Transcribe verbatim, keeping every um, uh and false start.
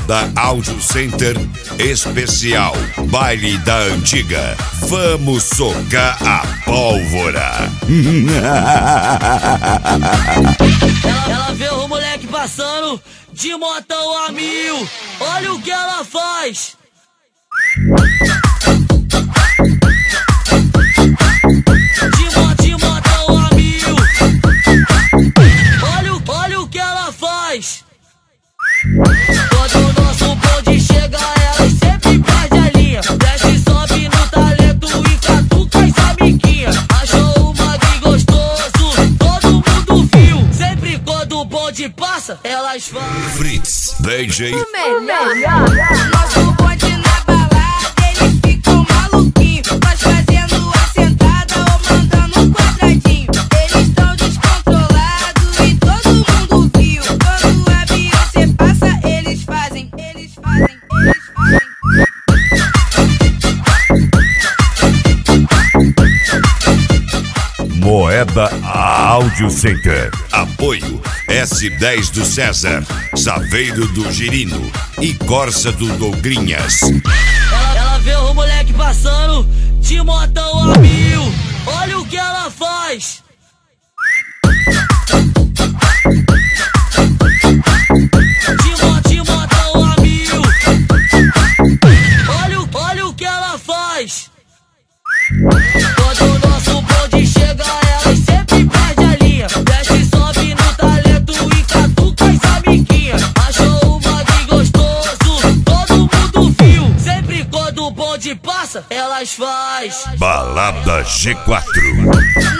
Moeda Audio Center especial Baile da Antiga. Vamos socar a pólvora. Ela, ela vê o moleque passando de motão a mil. Olha o que ela faz. De, mo, de motão a mil. Olha, o, olha o que ela faz. Quando o nosso bonde chega, ela sempre perde a linha. Desce, sobe no talento e catuca as amiguinhas. Achou o mag gostoso, todo mundo viu. Sempre quando o bonde passa, elas fazem. Fritz, D J. O melhor. Nosso bonde na balada, eles ficam maluquinhos. Nós fazendo a sentada ou mandando um quadradinho. Eles tão descontrolados e todo mundo viu. Quando a Beyoncé passa, eles fazem, eles fazem, eles fazem. Moeda Audio Center. Apoio S dez do César, Saveiro do Girino e Corsa do Dogrinhas. Ela, ela vê o moleque passando de motão a mil. Olha o que ela faz. De, mo, de motão a mil. Olha, o- olha o que ela faz. Quando o nosso bonde chega, elas sempre perde a linha. Desce, sobe no talento e catuca as amiguinhas. Achou o mag gostoso, todo mundo viu. Sempre quando o bonde passa, elas faz. Balada G quatro.